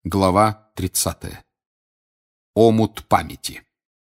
Глава 30. Омут памяти.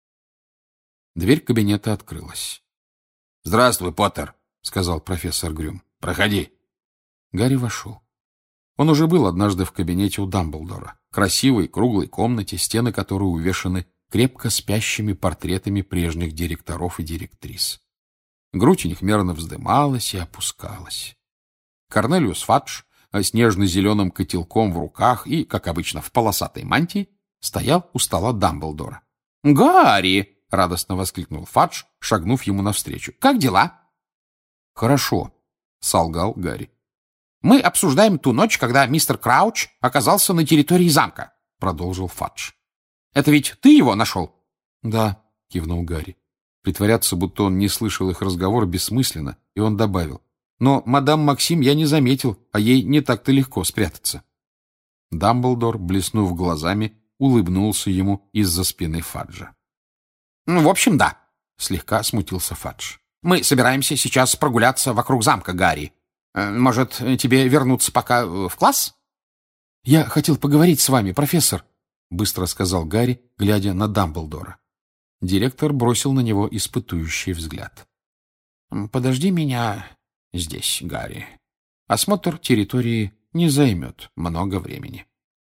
Дверь кабинета открылась. «Здравствуй, Поттер», — сказал профессор Грюм. «Проходи». Гарри вошел. Он уже был однажды в кабинете у Дамблдора, красивой круглой комнате, стены которой увешаны крепко спящими портретами прежних директоров и директрис. Грудь у них мерно вздымалась и опускалась. Корнелиус Фадж с нежно-зеленым котелком в руках и, как обычно, в полосатой мантии, стоял у стола Дамблдора. «Гарри!» — радостно воскликнул Фадж, шагнув ему навстречу. «Как дела?» «Хорошо», — солгал Гарри. «Мы обсуждаем ту ночь, когда мистер Крауч оказался на территории замка», — продолжил Фадж. «Это ведь ты его нашел?» «Да», — кивнул Гарри. Притворяться, будто он не слышал их разговор, бессмысленно, и он добавил. «Но мадам Максим я не заметил, а ей не так-то легко спрятаться». Дамблдор, блеснув глазами, улыбнулся ему из-за спины Фаджа. «В общем, да», — слегка смутился Фадж. «Мы собираемся сейчас прогуляться вокруг замка, Гарри. Может, тебе вернуться пока в класс?» «Я хотел поговорить с вами, профессор», — быстро сказал Гарри, глядя на Дамблдора. Директор бросил на него испытующий взгляд. «Подожди меня здесь, Гарри. Осмотр территории не займет много времени».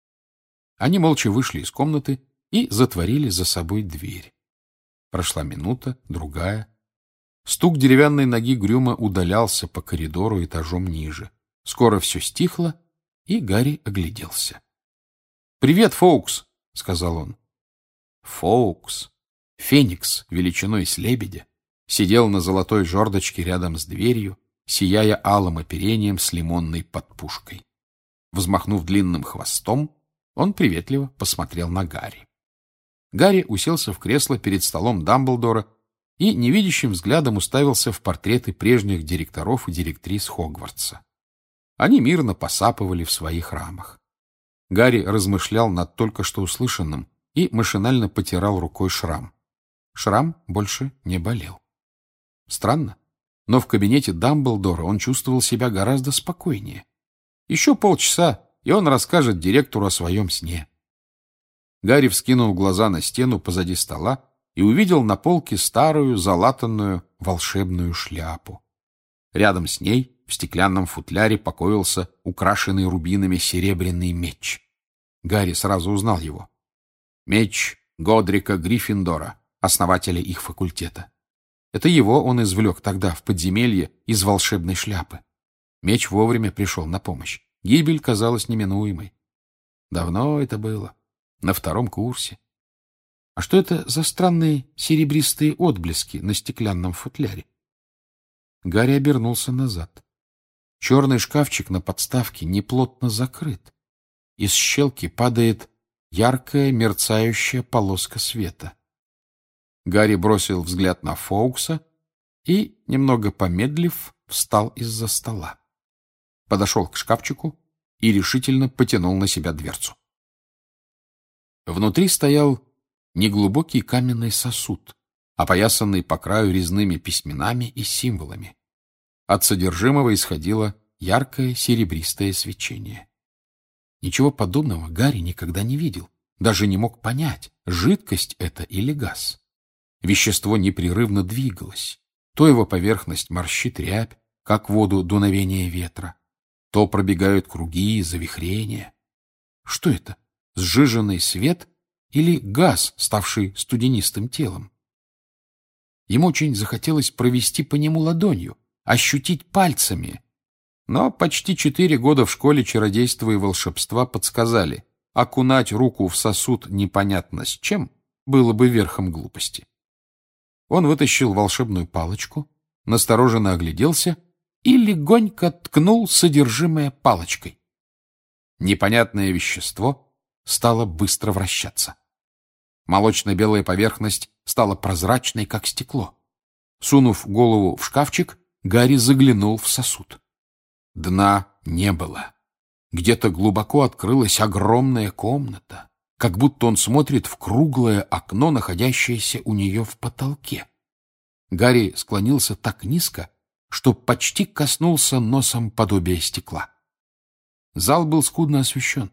Они молча вышли из комнаты и затворили за собой дверь. Прошла минута, другая. Стук деревянной ноги Грюма удалялся по коридору этажом ниже. Скоро все стихло, и Гарри огляделся. «Привет, Фоукс!» — сказал он. Фоукс, феникс величиной с лебедя, сидел на золотой жердочке рядом с дверью, сияя алым оперением с лимонной подпушкой. Взмахнув длинным хвостом, он приветливо посмотрел на Гарри. Гарри уселся в кресло перед столом Дамблдора и невидящим взглядом уставился в портреты прежних директоров и директрис Хогвартса. Они мирно посапывали в своих рамах. Гарри размышлял над только что услышанным и машинально потирал рукой шрам. Шрам больше не болел. Странно, но в кабинете Дамблдора он чувствовал себя гораздо спокойнее. Еще полчаса, и он расскажет директору о своем сне. Гарри вскинул глаза на стену позади стола и увидел на полке старую залатанную волшебную шляпу. Рядом с ней в стеклянном футляре покоился украшенный рубинами серебряный меч. Гарри сразу узнал его. Меч Годрика Гриффиндора, основателя их факультета. Это его он извлек тогда в подземелье из волшебной шляпы. Меч вовремя пришел на помощь. Гибель казалась неминуемой. Давно это было. На 2-м курсе. А что это за странные серебристые отблески на стеклянном футляре? Гарри обернулся назад. Черный шкафчик на подставке неплотно закрыт. Из щелки падает яркая мерцающая полоска света. Гарри бросил взгляд на Фоукса и, немного помедлив, встал из-за стола. Подошел к шкафчику и решительно потянул на себя дверцу. Внутри стоял неглубокий каменный сосуд, опоясанный по краю резными письменами и символами. От содержимого исходило яркое серебристое свечение. Ничего подобного Гарри никогда не видел, даже не мог понять, жидкость это или газ. Вещество непрерывно двигалось. То его поверхность морщит рябь, как воду дуновения ветра, то пробегают круги и завихрения. Что это? Сжиженный свет или газ, ставший студенистым телом? Ему очень захотелось провести по нему ладонью, ощутить пальцами. Но почти 4 года в школе чародейства и волшебства подсказали, окунать руку в сосуд непонятно с чем было бы верхом глупости. Он вытащил волшебную палочку, настороженно огляделся и легонько ткнул содержимое палочкой. Непонятное вещество стало быстро вращаться. Молочно-белая поверхность стала прозрачной, как стекло. Сунув голову в шкафчик, Гарри заглянул в сосуд. Дна не было. Где-то глубоко открылась огромная комната, как будто он смотрит в круглое окно, находящееся у нее в потолке. Гарри склонился так низко, что почти коснулся носом подобия стекла. Зал был скудно освещен.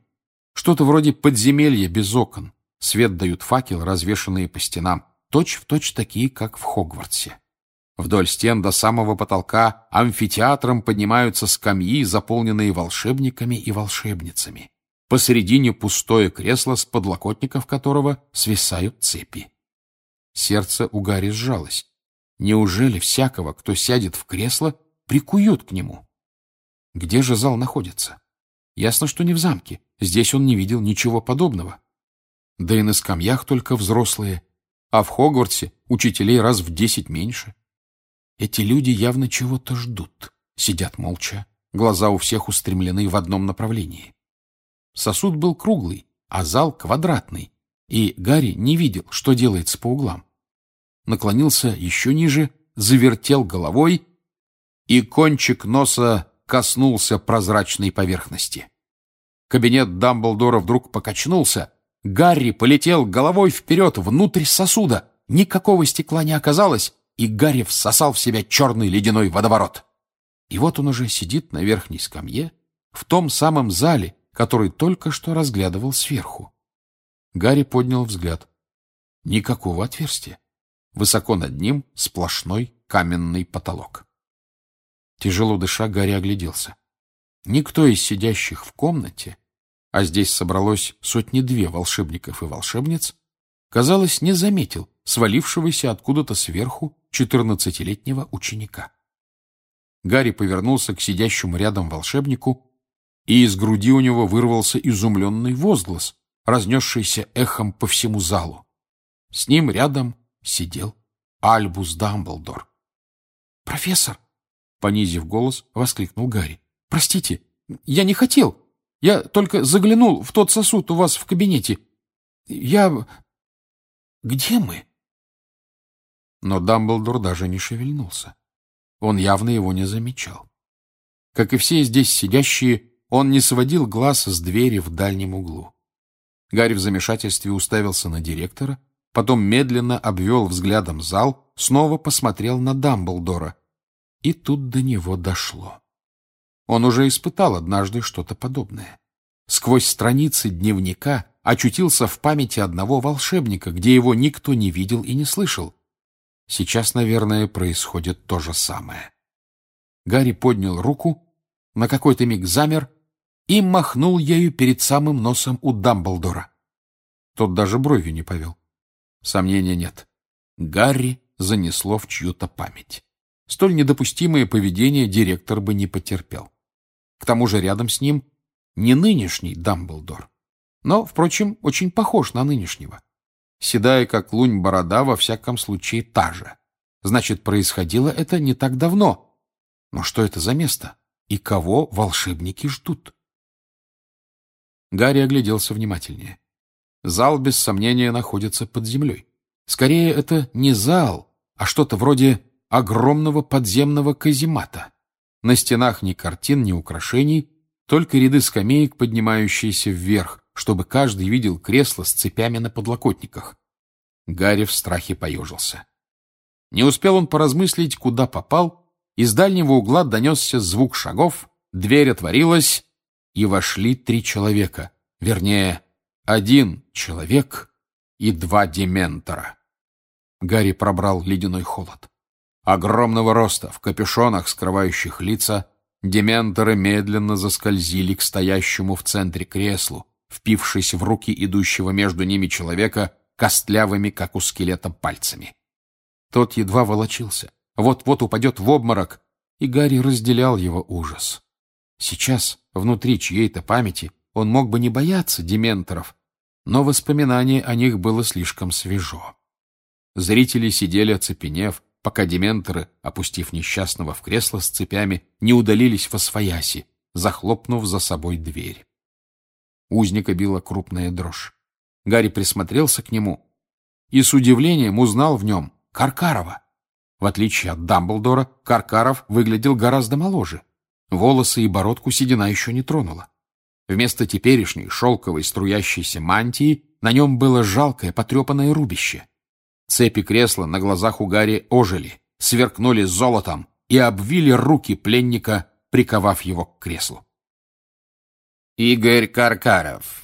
Что-то вроде подземелья без окон. Свет дают факелы, развешанные по стенам, точь-в-точь такие, как в Хогвартсе. Вдоль стен до самого потолка амфитеатром поднимаются скамьи, заполненные волшебниками и волшебницами. Посередине пустое кресло, с подлокотников которого свисают цепи. Сердце у Гарри сжалось. Неужели всякого, кто сядет в кресло, прикуют к нему? Где же зал находится? Ясно, что не в замке. Здесь он не видел ничего подобного. Да и на скамьях только взрослые, а в Хогвартсе учителей раз в 10 меньше. Эти люди явно чего-то ждут. Сидят молча, глаза у всех устремлены в одном направлении. Сосуд был круглый, а зал квадратный, и Гарри не видел, что делается по углам. Наклонился еще ниже, завертел головой, и кончик носа коснулся прозрачной поверхности. Кабинет Дамблдора вдруг покачнулся. Гарри полетел головой вперед, внутрь сосуда. Никакого стекла не оказалось, и Гарри всосал в себя черный ледяной водоворот. И вот он уже сидит на верхней скамье, в том самом зале, который только что разглядывал сверху. Гарри поднял взгляд. Никакого отверстия. Высоко над ним сплошной каменный потолок. Тяжело дыша, Гарри огляделся. Никто из сидящих в комнате, а здесь собралось 102 волшебников и волшебниц, казалось, не заметил свалившегося откуда-то сверху 14-летнего ученика. Гарри повернулся к сидящему рядом волшебнику, и из груди у него вырвался изумленный возглас, разнесшийся эхом по всему залу. С ним рядом сидел Альбус Дамблдор. «Профессор!» — понизив голос, воскликнул Гарри. «Простите, я не хотел. Я только заглянул в тот сосуд у вас в кабинете. Я... Где мы?» Но Дамблдор даже не шевельнулся. Он явно его не замечал. Как и все здесь сидящие, он не сводил глаз с двери в дальнем углу. Гарри в замешательстве уставился на директора, потом медленно обвел взглядом зал, снова посмотрел на Дамблдора. И тут до него дошло. Он уже испытал однажды что-то подобное. Сквозь страницы дневника очутился в памяти одного волшебника, где его никто не видел и не слышал. Сейчас, наверное, происходит то же самое. Гарри поднял руку, на какой-то миг замер и махнул ею перед самым носом у Дамблдора. Тот даже бровью не повел. Сомнения нет. Гарри занесло в чью-то память. Столь недопустимое поведение директор бы не потерпел. К тому же рядом с ним не нынешний Дамблдор, но, впрочем, очень похож на нынешнего. Седая, как лунь, борода, во всяком случае, та же. Значит, происходило это не так давно. Но что это за место? И кого волшебники ждут? Гарри огляделся внимательнее. Зал, без сомнения, находится под землей. Скорее, это не зал, а что-то вроде огромного подземного каземата. На стенах ни картин, ни украшений, только ряды скамеек, поднимающиеся вверх, чтобы каждый видел кресло с цепями на подлокотниках. Гарри в страхе поежился. Не успел он поразмыслить, куда попал, из дальнего угла донесся звук шагов, дверь отворилась, и вошли 3 человека, вернее, 1 человек и 2 дементора. Гарри пробрал ледяной холод. Огромного роста, в капюшонах, скрывающих лица, дементоры медленно заскользили к стоящему в центре креслу, впившись в руки идущего между ними человека костлявыми, как у скелета, пальцами. Тот едва волочился, вот-вот упадет в обморок, и Гарри разделял его ужас. Сейчас, внутри чьей-то памяти, он мог бы не бояться дементоров, но воспоминание о них было слишком свежо. Зрители сидели оцепенев, пока дементоры, опустив несчастного в кресло с цепями, не удалились восвояси, захлопнув за собой дверь. Узника била крупная дрожь. Гарри присмотрелся к нему и с удивлением узнал в нем Каркарова. В отличие от Дамблдора, Каркаров выглядел гораздо моложе. Волосы и бородку седина еще не тронула. Вместо теперешней шелковой струящейся мантии на нем было жалкое потрепанное рубище. Цепи кресла на глазах у Гарри ожили, сверкнули золотом и обвили руки пленника, приковав его к креслу. Игорь Каркаров,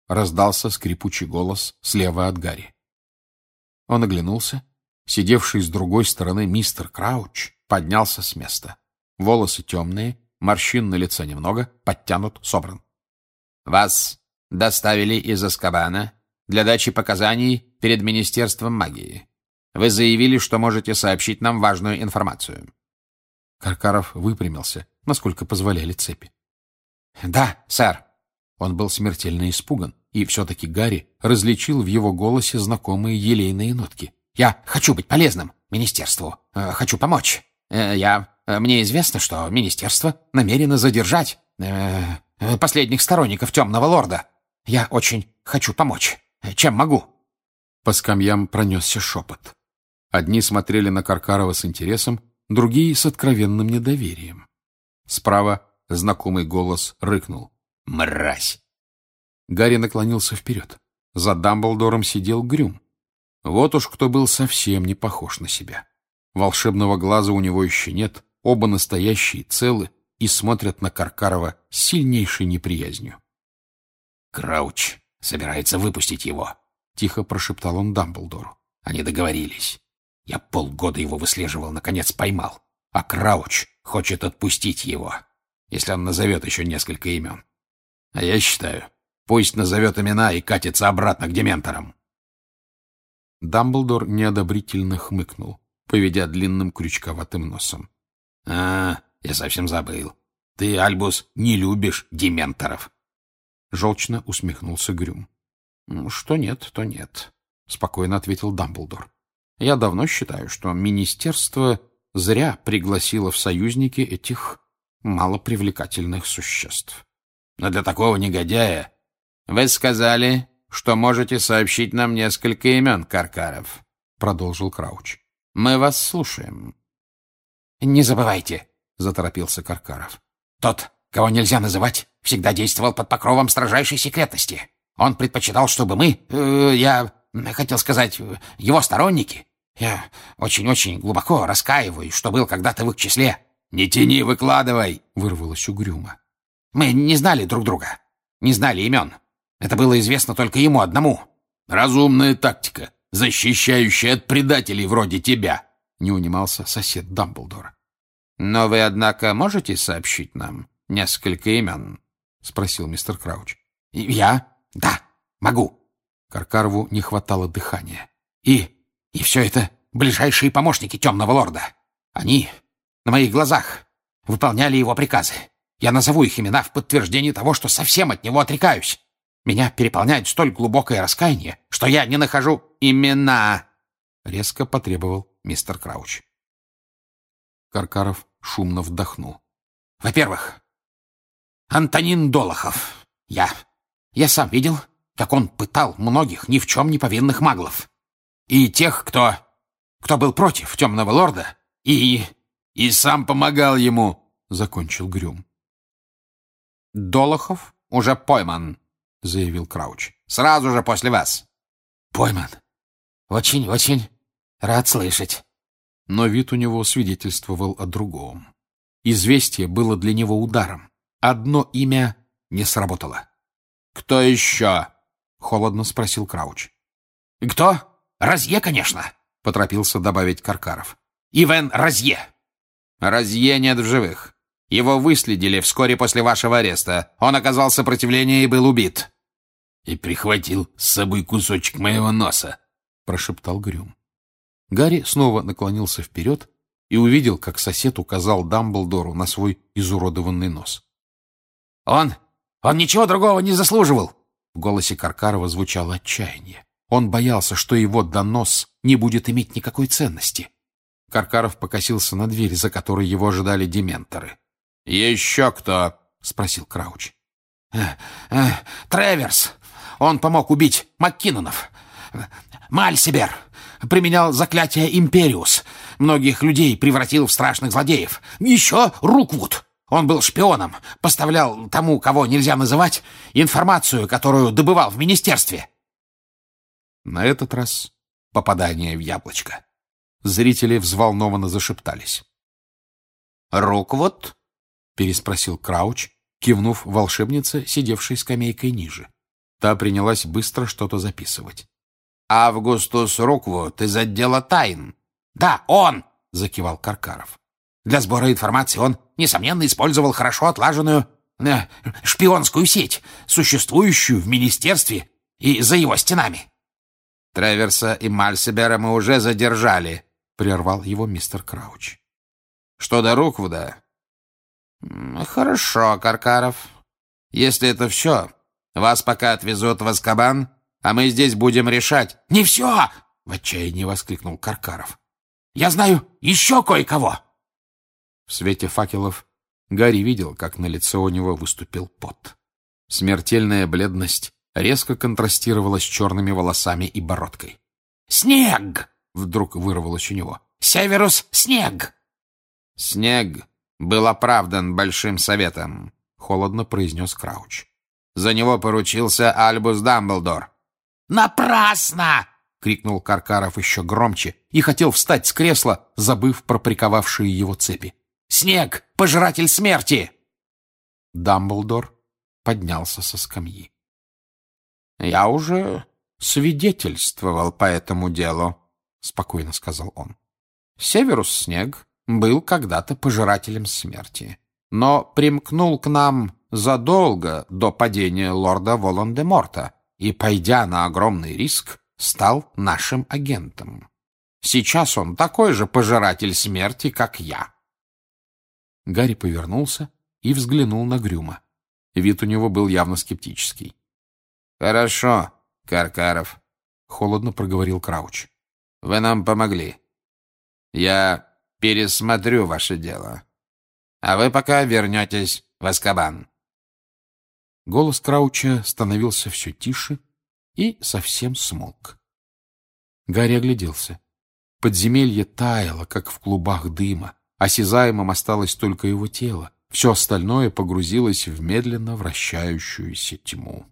раздался скрипучий голос слева от Гарри. Он оглянулся. Сидевший с другой стороны мистер Крауч поднялся с места. Волосы темные, морщин на лице немного, подтянут, собран. Вас доставили из Азкабана для дачи показаний перед Министерством магии. Вы заявили, что можете сообщить нам важную информацию. Каркаров выпрямился, насколько позволяли цепи. Да, сэр. Он был смертельно испуган, и все-таки Гарри различил в его голосе знакомые елейные нотки. Я хочу быть полезным министерству. Хочу помочь. Мне известно, что министерство намерено задержать последних сторонников Темного Лорда. Я очень хочу помочь. Чем могу? По скамьям пронесся шепот. Одни смотрели на Каркарова с интересом, другие — с откровенным недоверием. Справа знакомый голос рыкнул. «Мразь!» Гарри наклонился вперед. За Дамблдором сидел Грюм. Вот уж кто был совсем не похож на себя. Волшебного глаза у него еще нет, оба настоящие, целы, и смотрят на Каркарова с сильнейшей неприязнью. «Крауч собирается выпустить его», — тихо прошептал он Дамблдору. «Они договорились. Я полгода его выслеживал, наконец поймал. А Крауч хочет отпустить его, если он назовет еще несколько имен. А я считаю, пусть назовет имена и катится обратно к дементорам». Дамблдор неодобрительно хмыкнул, поведя длинным крючковатым носом. «Я совсем забыл. Ты, Альбус, не любишь дементоров». Желчно усмехнулся Грюм. «Что нет, то нет», — спокойно ответил Дамблдор. «Я давно считаю, что министерство зря пригласило в союзники этих малопривлекательных существ». «Но для такого негодяя...» «Вы сказали, что можете сообщить нам несколько имен, Каркаров», — продолжил Крауч. «Мы вас слушаем». «Не забывайте», — заторопился Каркаров. «Тот, кого нельзя называть, всегда действовал под покровом строжайшей секретности. Он предпочитал, чтобы мы, я хотел сказать, его сторонники. Я очень-очень глубоко раскаиваюсь, что был когда-то в их числе». «Не тяни, выкладывай», — вырвалось угрюмо. «Мы не знали друг друга, не знали имен. Это было известно только ему одному». «Разумная тактика, защищающая от предателей вроде тебя», — не унимался сосед Дамблдора. «Но вы, однако, можете сообщить нам несколько имен?» — спросил мистер Крауч. «Я? Да, могу». Каркарову не хватало дыхания. И все это ближайшие помощники Темного Лорда. Они на моих глазах выполняли его приказы. Я назову их имена в подтверждение того, что совсем от него отрекаюсь. Меня переполняет столь глубокое раскаяние, что я не нахожу имена», — резко потребовал мистер Крауч. Каркаров шумно вдохнул. «Во-первых, Антонин Долохов. Я сам видел, как он пытал многих ни в чем не повинных маглов. И тех, кто был против Темного Лорда, и сам помогал ему», — закончил Грюм. «Долохов уже пойман», — заявил Крауч. «Сразу же после вас». «Пойман? Очень-очень рад слышать». Но вид у него свидетельствовал о другом. Известие было для него ударом. Одно имя не сработало. «Кто еще?» — холодно спросил Крауч. «Кто? Розье, конечно», — поторопился добавить Каркаров. «Ивен Розье». «Розье нет в живых. Его выследили вскоре после вашего ареста. Он оказал сопротивление и был убит». «И прихватил с собой кусочек моего носа», — прошептал Грюм. Гарри снова наклонился вперед и увидел, как сосед указал Дамблдору на свой изуродованный нос. Он ничего другого не заслуживал!» В голосе Каркарова звучало отчаяние. Он боялся, что его донос не будет иметь никакой ценности. Каркаров покосился на дверь, за которой его ожидали дементоры. «Еще кто?» — спросил Крауч. «Треверс. Он помог убить Маккинонов. Мальсибер применял заклятие Империус. Многих людей превратил в страшных злодеев. Еще Руквуд. Он был шпионом, поставлял тому, кого нельзя называть, информацию, которую добывал в министерстве». На этот раз попадание в яблочко. Зрители взволнованно зашептались. «Руквуд?» — переспросил Крауч, кивнув волшебнице, сидевшей скамейкой ниже. Та принялась быстро что-то записывать. «Августус Руквуд из отдела тайн». «Да, он!» — закивал Каркаров. «Для сбора информации он, несомненно, использовал хорошо отлаженную шпионскую сеть, существующую в министерстве и за его стенами». «Треверса и Мальсебера мы уже задержали», — прервал его мистер Крауч. «Что до Руквуда?» «Хорошо, Каркаров. Если это все, вас пока отвезут в Азкабан, а мы здесь будем решать». «Не все!» — в отчаянии воскликнул Каркаров. «Я знаю еще кое-кого!» В свете факелов Гарри видел, как на лице у него выступил пот. Смертельная бледность резко контрастировала с черными волосами и бородкой. «Снег!» — вдруг вырвалось у него. «Северус Снег!» «Снег был оправдан Большим Советом», — холодно произнес Крауч. «За него поручился Альбус Дамблдор». «Напрасно!» — крикнул Каркаров еще громче и хотел встать с кресла, забыв про приковавшие его цепи. «Снег! Пожиратель смерти!» Дамблдор поднялся со скамьи. «Я уже свидетельствовал по этому делу», — спокойно сказал он. «Северус Снег был когда-то пожирателем смерти, но примкнул к нам задолго до падения лорда Волан-де-Морта и, пойдя на огромный риск, стал нашим агентом. Сейчас он такой же пожиратель смерти, как я». Гарри повернулся и взглянул на Грюма. Вид у него был явно скептический. «Хорошо, Каркаров», — холодно проговорил Крауч. «Вы нам помогли. Я пересмотрю ваше дело. А вы пока вернетесь в Азкабан». Голос Крауча становился все тише и совсем смолк. Гарри огляделся. Подземелье таяло, как в клубах дыма. Осязаемым осталось только его тело. Все остальное погрузилось в медленно вращающуюся тьму.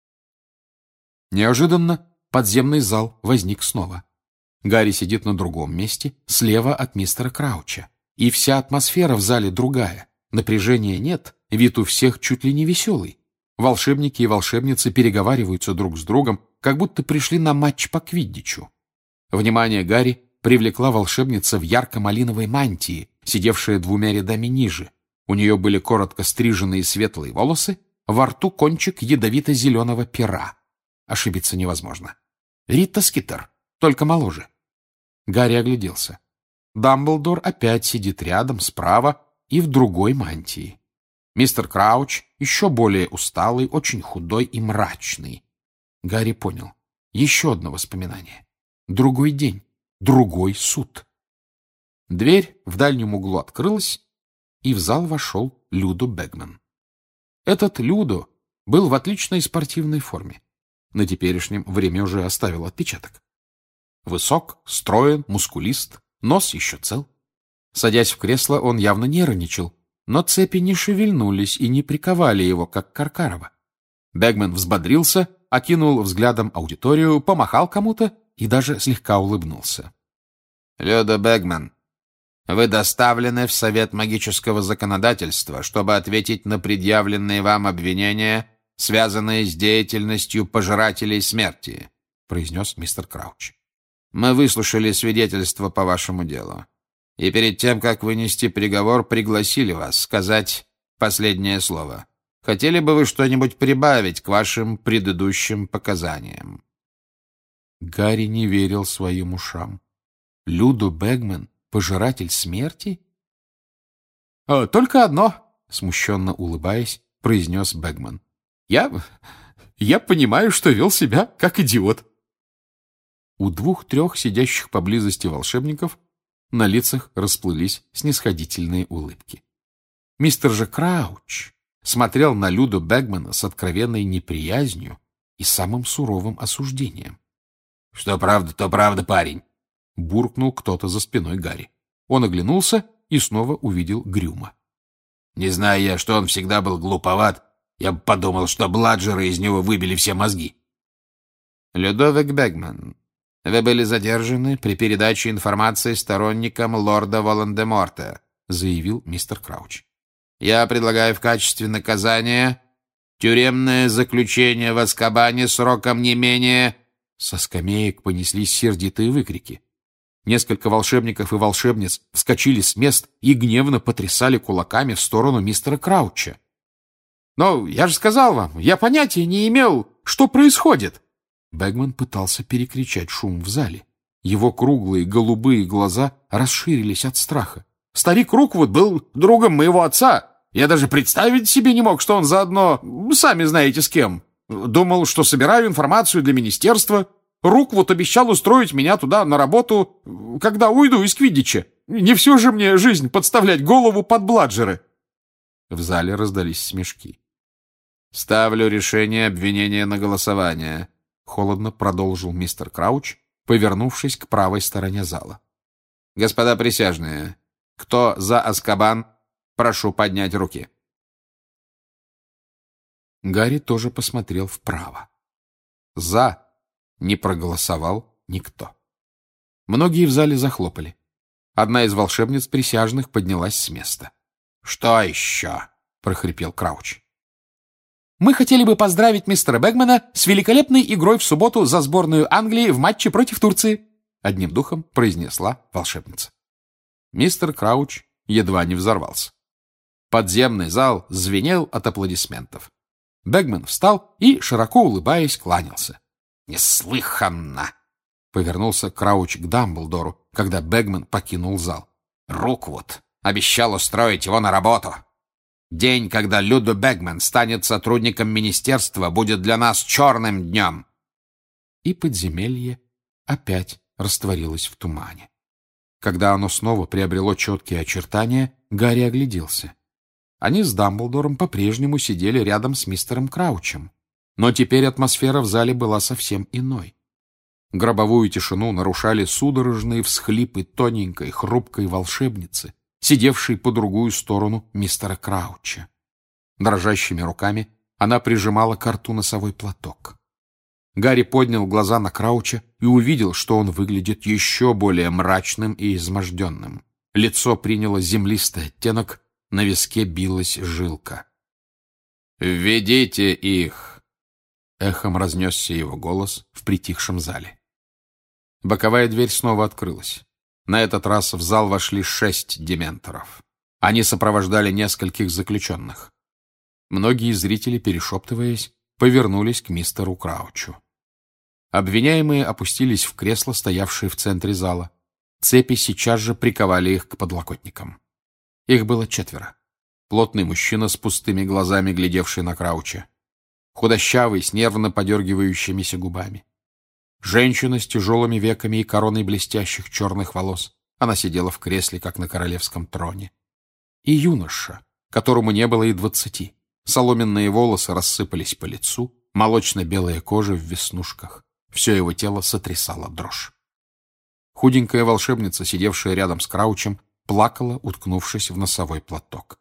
Неожиданно подземный зал возник снова. Гарри сидит на другом месте, слева от мистера Крауча. И вся атмосфера в зале другая. Напряжения нет, вид у всех чуть ли не веселый. Волшебники и волшебницы переговариваются друг с другом, как будто пришли на матч по квиддичу. Внимание Гарри привлекла волшебница в ярко-малиновой мантии, сидевшая двумя рядами ниже. У нее были коротко стриженные светлые волосы, во рту кончик ядовито-зеленого пера. Ошибиться невозможно. Рита Скитер, только моложе. Гарри огляделся. Дамблдор опять сидит рядом, справа и в другой мантии. Мистер Крауч еще более усталый, очень худой и мрачный. Гарри понял. Еще одно воспоминание. Другой день, другой суд. Дверь в дальнем углу открылась, и в зал вошел Людо Бэгман. Этот Людо был в отличной спортивной форме. На теперешнем время уже оставил отпечаток. Высок, строен, мускулист, нос еще цел. Садясь в кресло, он явно нервничал, но цепи не шевельнулись и не приковали его, как Каркарова. Бэгман взбодрился, окинул взглядом аудиторию, помахал кому-то и даже слегка улыбнулся. «Людо Бэгман, вы доставлены в Совет магического законодательства, чтобы ответить на предъявленные вам обвинения, связанные с деятельностью пожирателей смерти», — произнес мистер Крауч. «Мы выслушали свидетельство по вашему делу, и перед тем, как вынести приговор, пригласили вас сказать последнее слово. Хотели бы вы что-нибудь прибавить к вашим предыдущим показаниям?» Гарри не верил своим ушам. Людо Бэгман — пожиратель смерти? «Только одно», — смущенно улыбаясь, произнес Бэгман. «Я понимаю, что вел себя как идиот». У двух-трех сидящих поблизости волшебников на лицах расплылись снисходительные улыбки. Мистер же Крауч смотрел на Людо Бэгмана с откровенной неприязнью и самым суровым осуждением. «Что правда, то правда, парень», — буркнул кто-то за спиной Гарри. Он оглянулся и снова увидел Грюма. «Не зная я, что он всегда был глуповат, я бы подумал, что бладжеры из него выбили все мозги». «Людовик Бэгман, вы были задержаны при передаче информации сторонникам лорда Волан-де-Морта», — заявил мистер Крауч. «Я предлагаю в качестве наказания...» Тюремное заключение в Азкабане сроком не менее...» Со скамеек понеслись сердитые выкрики. Несколько волшебников и волшебниц вскочили с мест и гневно потрясали кулаками в сторону мистера Крауча. «Но я же сказал вам, я понятия не имел, что происходит!» Бэгман пытался перекричать шум в зале. Его круглые голубые глаза расширились от страха. «Старик Руквуд был другом моего отца. Я даже представить себе не мог, что он заодно, сами знаете с кем. Думал, что собираю информацию для министерства. Руквуд обещал устроить меня туда на работу, когда уйду из Квиддича. Не всю же мне жизнь подставлять голову под бладжеры!» В зале раздались смешки. «Ставлю решение обвинения на голосование», — холодно продолжил мистер Крауч, повернувшись к правой стороне зала. «Господа присяжные, кто за Азкабан, прошу поднять руки». Гарри тоже посмотрел вправо. «За» не проголосовал никто. Многие в зале захлопали. Одна из волшебниц присяжных поднялась с места. «Что еще?» — прохрипел Крауч. «Мы хотели бы поздравить мистера Бэгмана с великолепной игрой в субботу за сборную Англии в матче против Турции», — одним духом произнесла волшебница. Мистер Крауч едва не взорвался. Подземный зал звенел от аплодисментов. Бэгман встал и, широко улыбаясь, кланялся. «Неслыханно!» — повернулся Крауч к Дамблдору, когда Бэгман покинул зал. «Руквуд обещал устроить его на работу. День, когда Люду Бэгман станет сотрудником министерства, будет для нас черным днем». И подземелье опять растворилось в тумане. Когда оно снова приобрело четкие очертания, Гарри огляделся. Они с Дамблдором по-прежнему сидели рядом с мистером Краучем. Но теперь атмосфера в зале была совсем иной. Гробовую тишину нарушали судорожные всхлипы тоненькой, хрупкой волшебницы, сидевшей по другую сторону мистера Крауча. Дрожащими руками она прижимала к рту носовой платок. Гарри поднял глаза на Крауча и увидел, что он выглядит еще более мрачным и изможденным. Лицо приняло землистый оттенок, на виске билась жилка. «Введите их!» Эхом разнесся его голос в притихшем зале. Боковая дверь снова открылась. На этот раз в зал вошли 6 дементоров. Они сопровождали нескольких заключенных. Многие зрители, перешептываясь, повернулись к мистеру Краучу. Обвиняемые опустились в кресла, стоявшие в центре зала. Цепи сейчас же приковали их к подлокотникам. Их было 4. Плотный мужчина с пустыми глазами, глядевший на Крауча. Худощавый, с нервно подергивающимися губами. Женщина с тяжелыми веками и короной блестящих черных волос. Она сидела в кресле, как на королевском троне. И юноша, которому не было и 20. Соломенные волосы рассыпались по лицу, молочно-белая кожа в веснушках. Все его тело сотрясало дрожь. Худенькая волшебница, сидевшая рядом с Краучем, плакала, уткнувшись в носовой платок.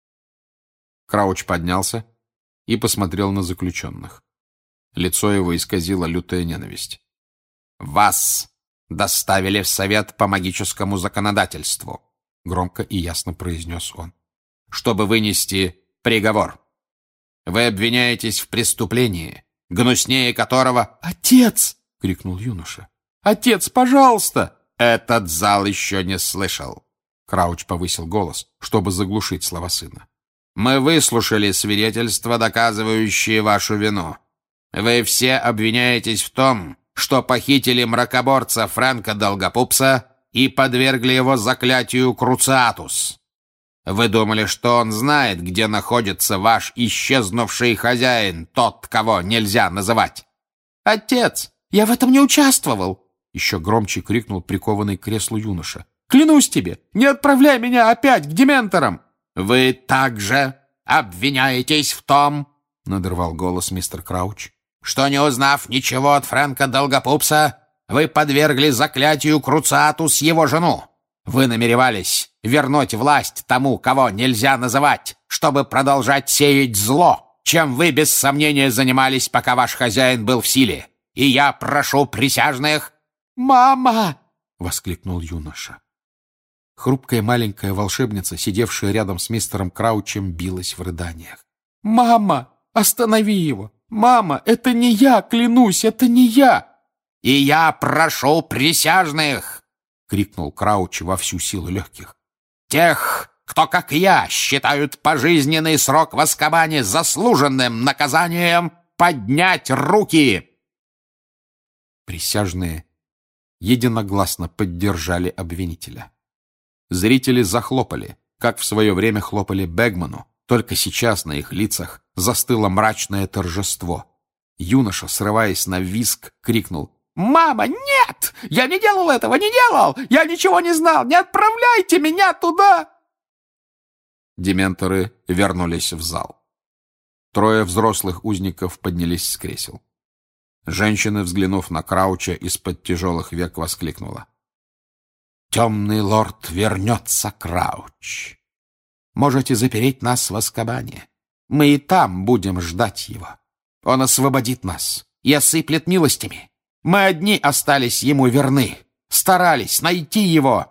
Крауч поднялся и посмотрел на заключенных. Лицо его исказило лютая ненависть. «Вас доставили в Совет по магическому законодательству», — громко и ясно произнес он, — «чтобы вынести приговор. Вы обвиняетесь в преступлении, гнуснее которого...» «Отец!» — крикнул юноша. «Отец, пожалуйста!» «Этот зал еще не слышал». Крауч повысил голос, чтобы заглушить слова сына. «Мы выслушали свидетельства, доказывающие вашу вину. Вы все обвиняетесь в том, что похитили мракоборца Фрэнка Долгопупса и подвергли его заклятию Круциатус. Вы думали, что он знает, где находится ваш исчезнувший хозяин, тот, кого нельзя называть. «Отец, я в этом не участвовал!» Еще громче крикнул прикованный к креслу юноша. «Клянусь тебе, не отправляй меня опять к дементорам!» «Вы также обвиняетесь в том, — надрывал голос мистер Крауч, — что, не узнав ничего от Фрэнка Долгопупса, вы подвергли заклятию Круциатус его жену. Вы намеревались вернуть власть тому, кого нельзя называть, чтобы продолжать сеять зло, чем вы без сомнения занимались, пока ваш хозяин был в силе. И я прошу присяжных...» «Мама!» — воскликнул юноша. Хрупкая маленькая волшебница, сидевшая рядом с мистером Краучем, билась в рыданиях. «Мама, Останови его! Мама, это не я, клянусь, это не я!» «И я прошу присяжных!» — крикнул Крауч во всю силу легких. «Тех, кто, как я, считают пожизненный срок в Азкабане заслуженным наказанием, поднять руки!» Присяжные единогласно поддержали обвинителя. Зрители захлопали, как в свое время хлопали Бегману, только сейчас на их лицах застыло мрачное торжество. Юноша, срываясь на визг, крикнул: «Мама, нет! Я не делал этого, не делал! Я ничего не знал! Не отправляйте меня туда!» Дементоры вернулись в зал. 3 взрослых узников поднялись с кресел. Женщина, взглянув на Крауча, из-под тяжелых век воскликнула: «Темный лорд вернется, Крауч! Можете запереть нас в Азкабане. Мы и там будем ждать его. Он освободит нас и осыплет милостями. Мы одни остались ему верны, старались найти его».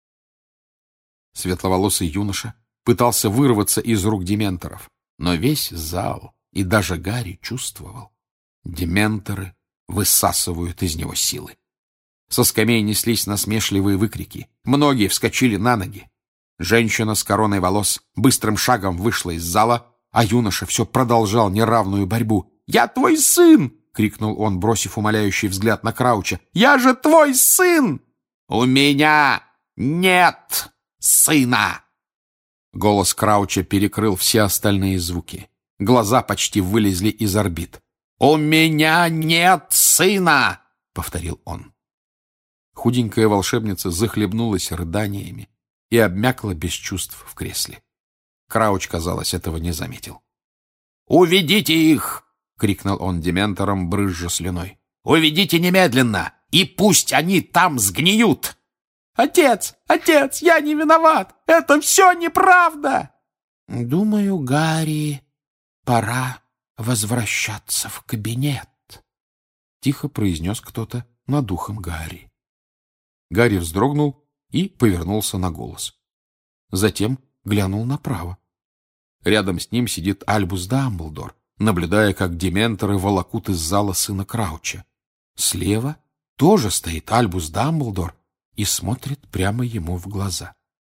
Светловолосый юноша пытался вырваться из рук дементоров, но весь зал и даже Гарри чувствовал: дементоры высасывают из него силы. Со скамей неслись насмешливые выкрики. Многие вскочили на ноги. Женщина с короной волос быстрым шагом вышла из зала, а юноша все продолжал неравную борьбу. «Я твой сын!» — крикнул он, бросив умоляющий взгляд на Крауча. «Я же твой сын!» «У меня нет сына!» Голос Крауча перекрыл все остальные звуки. Глаза почти вылезли из орбит. «У меня нет сына!» — повторил он. Худенькая волшебница захлебнулась рыданиями и обмякла без чувств в кресле. Крауч, казалось, этого не заметил. «Уведите их!» — крикнул он дементорам, брызжа слюной. «Уведите немедленно, и пусть они там сгниют!» «Отец! Отец! Я не виноват! Это все неправда!» «Думаю, Гарри, пора возвращаться в кабинет», — тихо произнес кто-то над ухом Гарри. Гарри вздрогнул и повернулся на голос. Затем глянул направо. Рядом с ним сидит Альбус Дамблдор, наблюдая, как дементоры волокут из зала сына Крауча. Слева тоже стоит Альбус Дамблдор и смотрит прямо ему в глаза.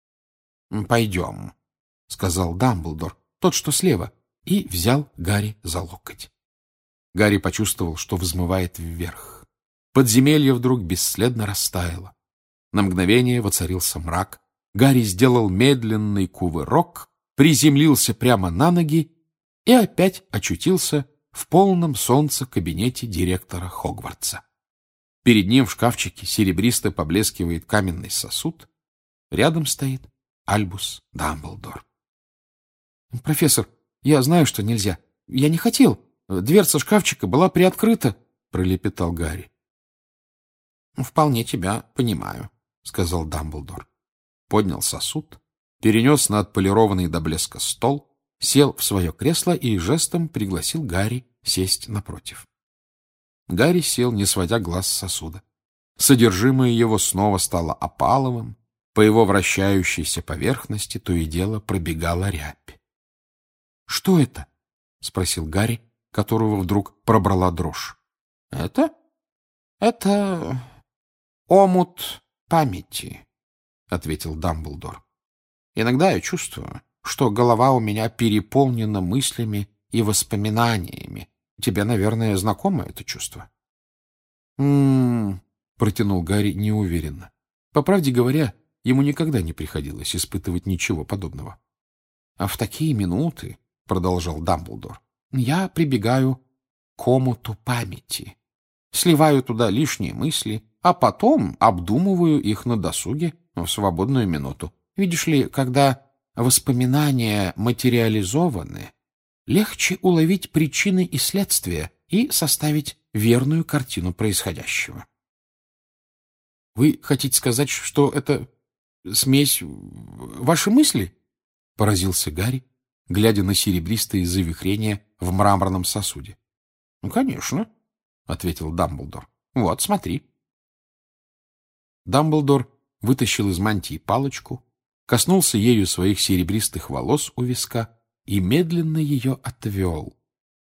«Пойдем», — сказал Дамблдор, тот, что слева, и взял Гарри за локоть. Гарри почувствовал, что взмывает вверх. Подземелье вдруг бесследно растаяло. На мгновение воцарился мрак. Гарри сделал медленный кувырок, приземлился прямо на ноги и опять очутился в полном солнце кабинете директора Хогвартса. Перед ним в шкафчике серебристо поблескивает каменный сосуд. Рядом стоит Альбус Дамблдор. «Профессор, я знаю, что нельзя. Я не хотел. Дверца шкафчика была приоткрыта», — пролепетал Гарри. «Вполне тебя понимаю», — сказал Дамблдор. Поднял сосуд, перенес на отполированный до блеска стол, сел в свое кресло и жестом пригласил Гарри сесть напротив. Гарри сел, не сводя глаз с сосуда. Содержимое его снова стало опаловым, по его вращающейся поверхности то и дело пробегала рябь. — Что это? — спросил Гарри, которого вдруг пробрала дрожь. — Это омут памяти, — ответил Дамблдор. — Иногда я чувствую, что голова у меня переполнена мыслями и воспоминаниями. Тебе, наверное, знакомо это чувство? Протянул Гарри неуверенно. По правде говоря, ему никогда не приходилось испытывать ничего подобного. — А в такие минуты, — продолжал Дамблдор, — я прибегаю к омуту памяти, сливаю туда лишние мысли, а потом обдумываю их на досуге в свободную минуту. Видишь ли, когда воспоминания материализованы, легче уловить причины и следствия и составить верную картину происходящего. — Вы хотите сказать, что это смесь ваши мысли? — поразился Гарри, глядя на серебристые завихрения в мраморном сосуде. — Ну, конечно, — ответил Дамблдор. — Вот, смотри. Дамблдор вытащил из мантии палочку, коснулся ею своих серебристых волос у виска и медленно ее отвел,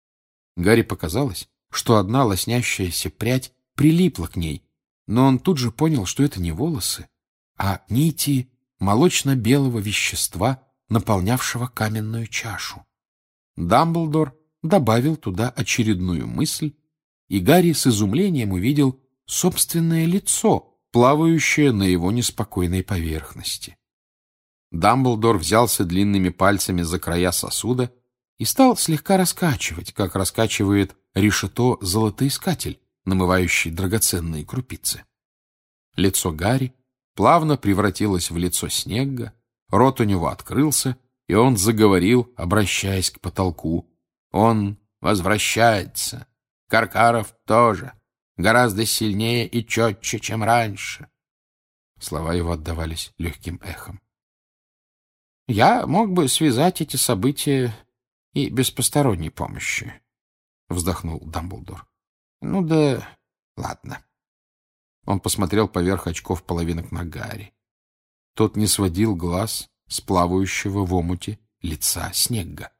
Гарри показалось, что одна лоснящаяся прядь прилипла к ней, но он тут же понял, что это не волосы, а нити молочно-белого вещества, наполнявшего каменную чашу. Дамблдор добавил туда очередную мысль, и Гарри с изумлением увидел собственное лицо, плавающее на его неспокойной поверхности. Дамблдор взялся длинными пальцами за края сосуда и стал слегка раскачивать, как раскачивает решето золотоискатель, намывающий драгоценные крупицы. Лицо Гарри плавно превратилось в лицо Снегга, рот у него открылся, и он заговорил, обращаясь к потолку. «Он возвращается. Каркаров тоже. Гораздо сильнее и четче, чем раньше». Слова его отдавались легким эхом. «Я мог бы связать эти события и без посторонней помощи», — вздохнул Дамблдор. «Ну да ладно». Он посмотрел поверх очков половинок на Гарри. Тот не сводил глаз с плавающего в омуте лица Снегга.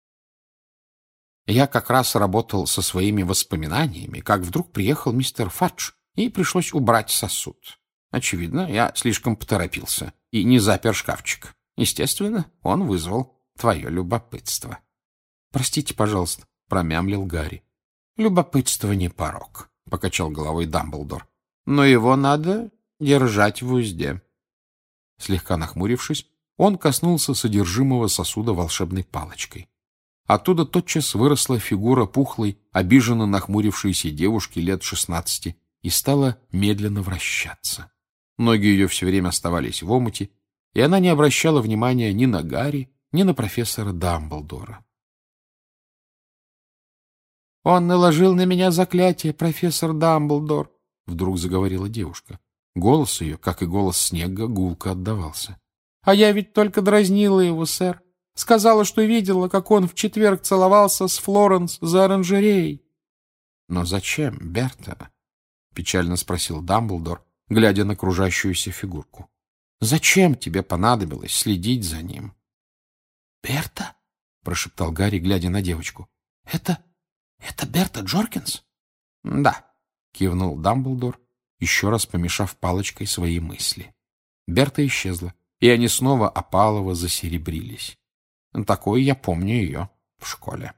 «Я как раз работал со своими воспоминаниями, как вдруг приехал мистер Фадж, и пришлось убрать сосуд. Очевидно, я слишком поторопился и не запер шкафчик. Естественно, он вызвал твое любопытство». «Простите, пожалуйста», — промямлил Гарри. «Любопытство не порок», — покачал головой Дамблдор. «Но его надо держать в узде». Слегка нахмурившись, он коснулся содержимого сосуда волшебной палочкой. Оттуда тотчас выросла фигура пухлой, обиженно нахмурившейся девушки лет 16 и стала медленно вращаться. Ноги ее все время оставались в омуте, и она не обращала внимания ни на Гарри, ни на профессора Дамблдора. «Он наложил на меня заклятие, профессор Дамблдор», — вдруг заговорила девушка. Голос ее, как и голос Снегга, гулко отдавался. «А я ведь только дразнила его, сэр. Сказала, что видела, как он в четверг целовался с Флоренс за оранжереей». «Но зачем, Берта?» — печально спросил Дамблдор, глядя на кружащуюся фигурку. «Зачем тебе понадобилось следить за ним?» «Берта?» — прошептал Гарри, глядя на девочку. «Это Берта Джоркинс?» «Да», — кивнул Дамблдор, еще раз помешав палочкой свои мысли. Берта исчезла, и они снова опалово засеребрились. Такой я помню ее в школе.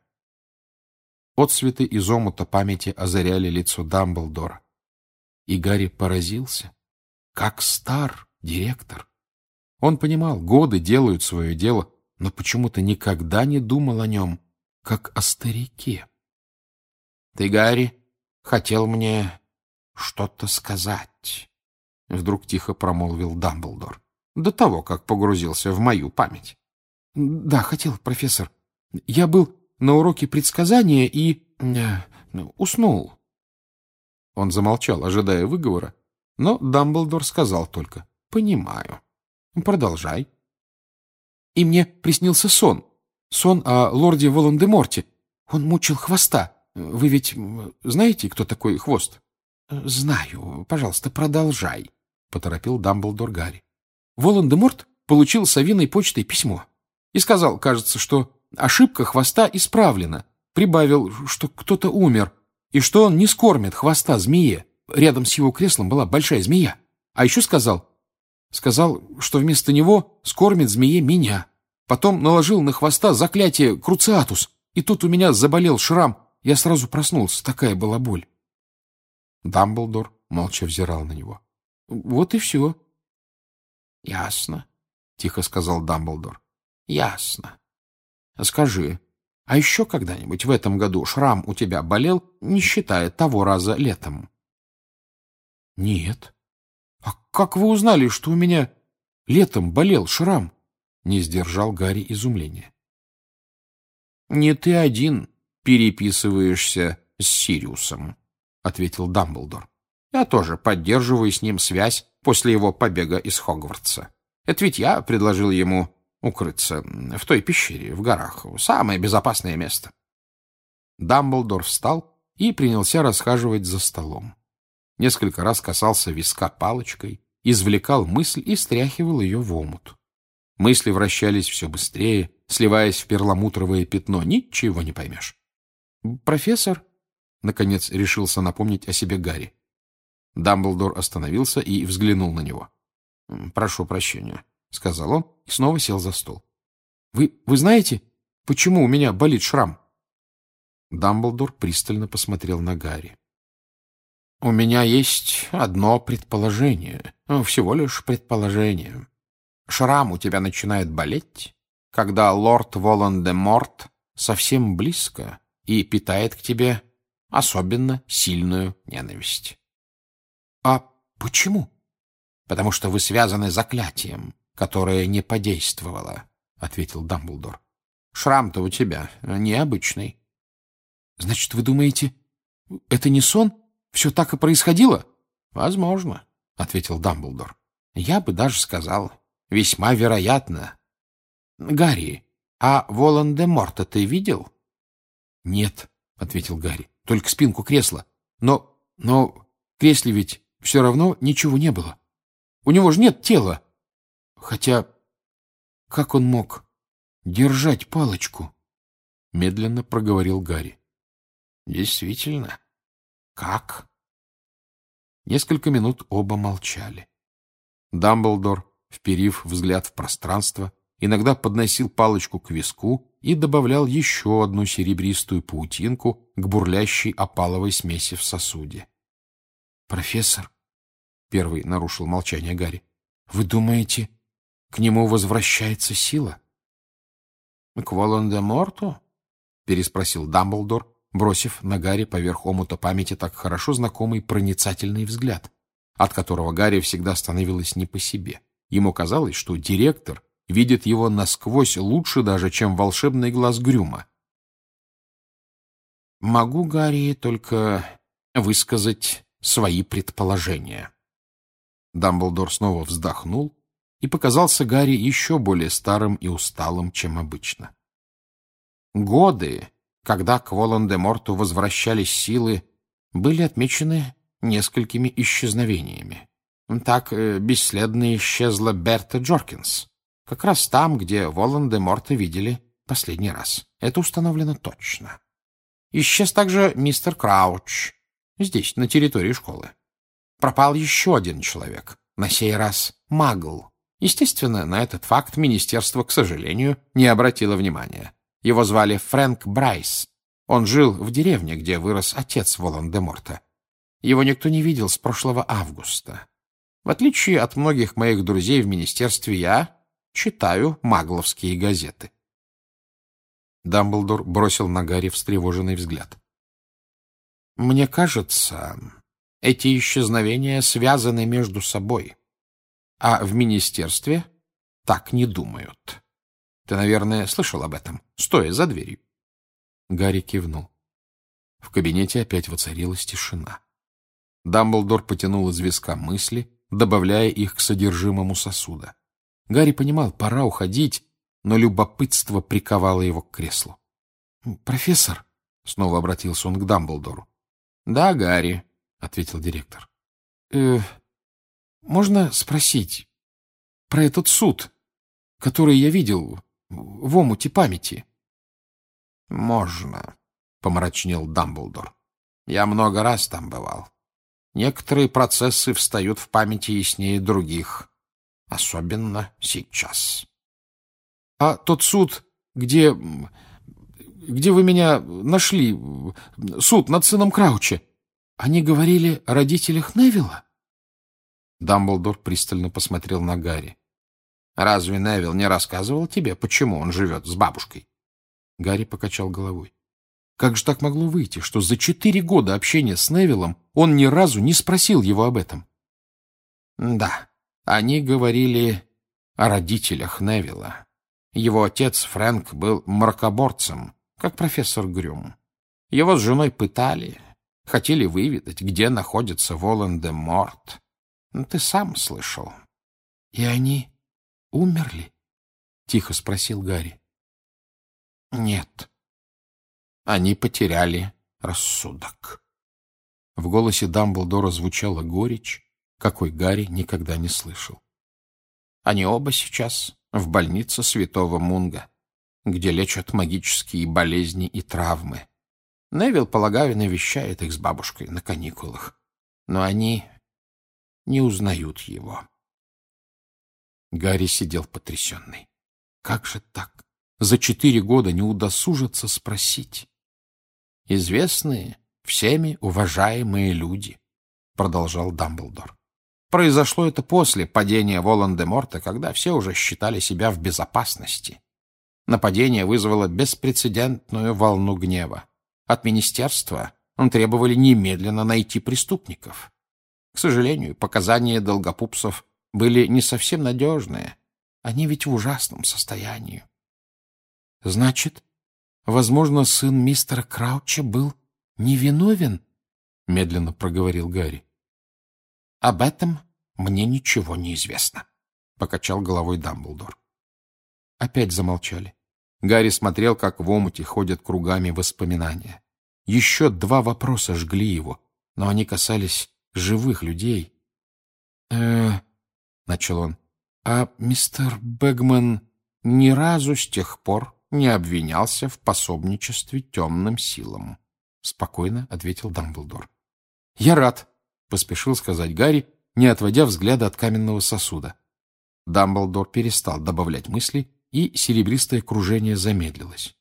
Отсветы из омута памяти озаряли лицо Дамблдора. И Гарри поразился, как стар директор. Он понимал, годы делают свое дело, но почему-то никогда не думал о нем, как о старике. «Ты, Гарри, хотел мне что-то сказать», — вдруг тихо промолвил Дамблдор, до того, как погрузился в мою память. «Да, хотел, профессор. Я был на уроке предсказания и уснул». Он замолчал, ожидая выговора, но Дамблдор сказал только: «Понимаю. Продолжай». «И мне приснился сон. Сон о лорде Волан-де-Морте. Он мучил хвоста. Вы ведь знаете, кто такой Хвост?» «Знаю. Пожалуйста, продолжай», — поторопил Дамблдор Гарри. «Волан-де-Морт получил совиной почтой письмо и сказал, кажется, что ошибка Хвоста исправлена. Прибавил, что кто-то умер, и что он не скормит Хвоста змее. Рядом с его креслом была большая змея. А еще сказал, что вместо него скормит змее меня. Потом наложил на Хвоста заклятие Круциатус, и тут у меня заболел шрам. Я сразу проснулся, такая была боль». Дамблдор молча взирал на него. «Вот и все». «Ясно», — тихо сказал Дамблдор. «Ясно. Скажи, а еще когда-нибудь в этом году шрам у тебя болел, не считая того раза летом?» «Нет». «А как вы узнали, что у меня летом болел шрам?» — не сдержал Гарри изумления. «Не ты один переписываешься с Сириусом», — ответил Дамблдор. «Я тоже поддерживаю с ним связь после его побега из Хогвартса. Это ведь я предложил ему укрыться в той пещере в горах. Самое безопасное место». Дамблдор встал и принялся расхаживать за столом. Несколько раз касался виска палочкой, извлекал мысль и стряхивал ее в омут. Мысли вращались все быстрее, сливаясь в перламутровое пятно. Ничего не поймешь. Профессор, наконец, решился напомнить о себе Гарри. Дамблдор остановился и взглянул на него. «Прошу прощения», — сказал он и снова сел за стол. Вы знаете, почему у меня болит шрам?» Дамблдор пристально посмотрел на Гарри. «У меня есть одно предположение, всего лишь предположение. Шрам у тебя начинает болеть, когда лорд Волан-де-Морт совсем близко и питает к тебе особенно сильную ненависть». «А почему?» «Потому что вы связаны заклятием, которое не подействовало», — ответил Дамблдор. «Шрам-то у тебя необычный». «Значит, вы думаете, это не сон? Все так и происходило?» «Возможно», — ответил Дамблдор. «Я бы даже сказал, весьма вероятно. Гарри, а Волан-де-Морта ты видел?» «Нет», — ответил Гарри, — «только спинку кресла. Но в кресле ведь все равно ничего не было. У него же нет тела. Хотя, как он мог держать палочку?» Медленно проговорил Гарри. «Действительно, как?» Несколько минут оба молчали. Дамблдор, вперив взгляд в пространство, иногда подносил палочку к виску и добавлял еще одну серебристую паутинку к бурлящей опаловой смеси в сосуде. «Профессор», — первый нарушил молчание Гарри, — «вы думаете, к нему возвращается сила?» «К Волан-де-Морту?» — переспросил Дамблдор, бросив на Гарри поверх омута памяти так хорошо знакомый проницательный взгляд, от которого Гарри всегда становилось не по себе. Ему казалось, что директор видит его насквозь лучше даже, чем волшебный глаз Грюма. «Могу, Гарри, только высказать свои предположения». Дамблдор снова вздохнул и показался Гарри еще более старым и усталым, чем обычно. Годы, когда к Волан-де-Морту возвращались силы, были отмечены несколькими исчезновениями. Так бесследно исчезла Берта Джоркинс, как раз там, где Волан-де-Морта видели последний раз. Это установлено точно. Исчез также мистер Крауч, здесь, на территории школы. Пропал еще один человек, на сей раз Магл. Естественно, на этот факт министерство, к сожалению, не обратило внимания. Его звали Фрэнк Брайс. Он жил в деревне, где вырос отец Волан-де-Морта. Его никто не видел с прошлого августа. В отличие от многих моих друзей в министерстве, я читаю магловские газеты. Дамблдор бросил на Гарри встревоженный взгляд. «Мне кажется, эти исчезновения связаны между собой, а в министерстве так не думают. Ты, наверное, слышал об этом, стоя за дверью». Гарри кивнул. В кабинете опять воцарилась тишина. Дамблдор потянул из виска мысли, добавляя их к содержимому сосуда. Гарри понимал, пора уходить, но любопытство приковало его к креслу. «Профессор», — снова обратился он к Дамблдору. «Да, Гарри», — ответил директор. «Можно спросить про этот суд, который я видел в омуте памяти?» «Можно», — помрачнел Дамблдор. «Я много раз там бывал. Некоторые процессы встают в памяти яснее других, особенно сейчас». «А тот суд, где вы меня нашли, суд над сыном Крауча, они говорили о родителях Невилла?» Дамблдор пристально посмотрел на Гарри. «Разве Невилл не рассказывал тебе, почему он живет с бабушкой?» Гарри покачал головой. Как же так могло выйти, что за 4 года общения с Невиллом он ни разу не спросил его об этом? «Да, они говорили о родителях Невилла. Его отец Фрэнк был мракоборцем, как профессор Грюм. Его с женой пытали, хотели выведать, где находится Волан-де-Морт. Ты сам слышал». «И они умерли?» — тихо спросил Гарри. «Нет. Они потеряли рассудок». В голосе Дамблдора звучала горечь, какой Гарри никогда не слышал. «Они оба сейчас в больнице Святого Мунга, где лечат магические болезни и травмы. Невилл, полагаю, навещает их с бабушкой на каникулах. Но они не узнают его. Гарри сидел потрясенный. Как же так? За 4 года не удосужиться спросить. «Известные, всеми уважаемые люди», — продолжал Дамблдор. «Произошло это после падения Волан-де-Морта, когда все уже считали себя в безопасности. Нападение вызвало беспрецедентную волну гнева. От министерства требовали немедленно найти преступников. К сожалению, показания долгопупсов были не совсем надежные. Они ведь в ужасном состоянии». «Значит, возможно, сын мистера Крауча был невиновен?» — медленно проговорил Гарри. «Об этом мне ничего не известно», — покачал головой Дамблдор. Опять замолчали. Гарри смотрел, как в омуте ходят кругами воспоминания. Еще 2 вопроса жгли его, но они касались живых людей. Начал он. «А мистер Бэгман ни разу с тех пор не обвинялся в пособничестве темным силам», — спокойно ответил Дамблдор. «Я рад», — поспешил сказать Гарри, не отводя взгляда от каменного сосуда. Дамблдор перестал добавлять мысли, и серебристое кружение замедлилось.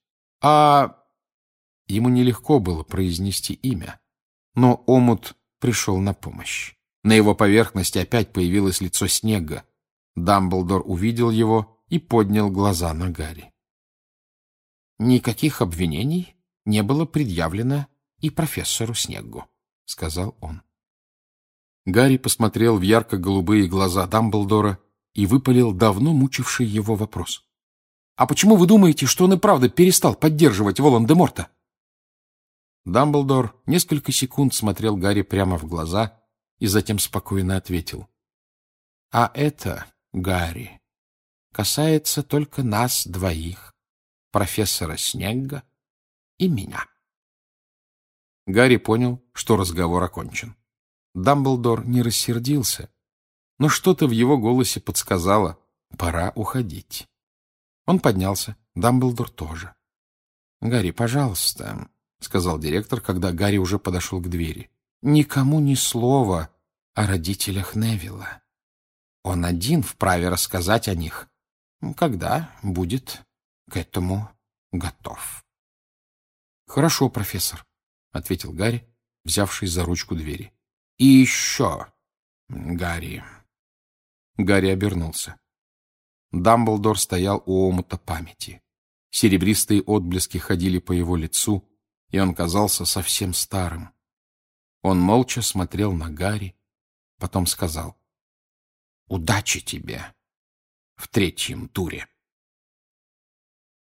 Ему нелегко было произнести имя, но омут пришел на помощь. На его поверхности опять появилось лицо Снегга. Дамблдор увидел его и поднял глаза на Гарри. «Никаких обвинений не было предъявлено и профессору Снеггу», — сказал он. Гарри посмотрел в ярко-голубые глаза Дамблдора и выпалил давно мучивший его вопрос. «А почему вы думаете, что он и правда перестал поддерживать Волан-де-Морта?» Дамблдор несколько секунд смотрел Гарри прямо в глаза и затем спокойно ответил. «А это, Гарри, касается только нас двоих, профессора Снегга и меня». Гарри понял, что разговор окончен. Дамблдор не рассердился, но что-то в его голосе подсказало — пора уходить. Он поднялся, Дамблдор тоже. «Гарри, пожалуйста», — сказал директор, когда Гарри уже подошел к двери, — «никому ни слова о родителях Невилла. Он один вправе рассказать о них, когда будет к этому готов». «Хорошо, профессор», — ответил Гарри, взявший за ручку двери. «И еще, Гарри». Гарри обернулся. Дамблдор стоял у омута памяти. Серебристые отблески ходили по его лицу, и он казался совсем старым. Он молча смотрел на Гарри, потом сказал: «Удачи тебе в 3-м туре».